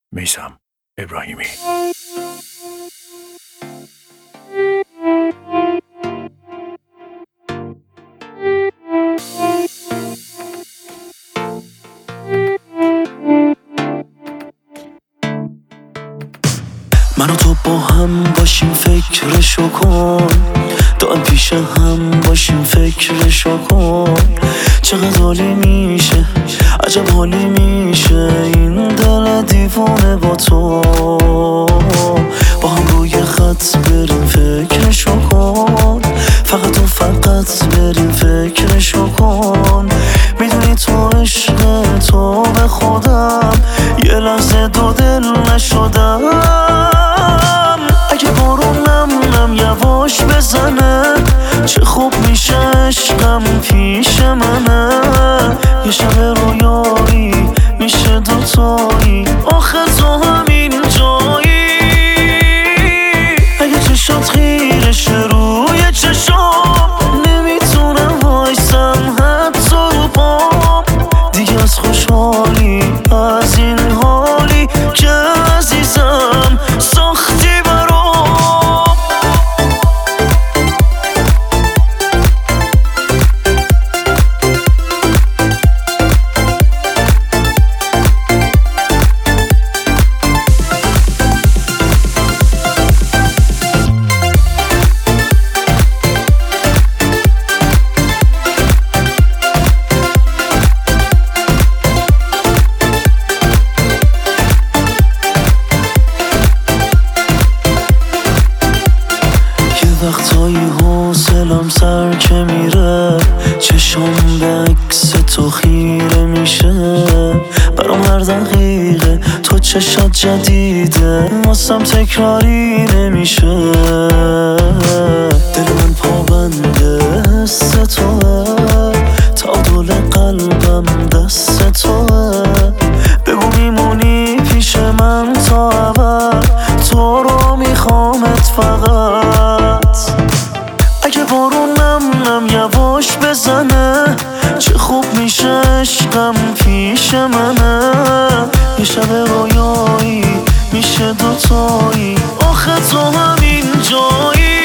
میثم ابراهیمی. من و تو با هم باشیم فکرشو کن، دائم پیش هم باشیم فکرشو کن. چقدر حالی میشه، عجب حالی میشه این دل دیوونه با تو. با هم روی خط بریم فکرشو کن، فقط و فقط بریم فکرشو کن. میدونی تو عشق تو به خودم یه لحظه دو دل نشدم. اگه بارونم یواش بزنه چه خوب میشه عشقم پیش منه. یه شب رویایی میشه دوتایی، آخه تو همین جایی. اگه چشات خیرش روی چشام نمیتونم وایسم حتی رو پام. دیگه از خوشحالی از این حالی که عزیزم ساختی برام. وقتایی حوصلم سر که میره، چشم به عکس تو خیره میشه. برام هر دقیقه تو چشات جدیده، واسم تکراری نمیشه. دل من پابنده حس توه، تعادل قلبم دست توه. بگو میمونی پیش من تا ابد، تو رو میخوامت فقط. اگه بارونم یواش بزنه چه خوب میشه عشقم پیش منه. یه شب رویایی میشه دوتایی، آخه تو همین جایی.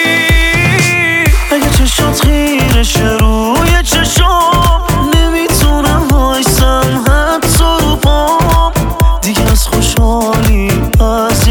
اگه چشات خیرش روی چشام نمیتونم وایسم حتی رو پام. دیگه از خوشحالی از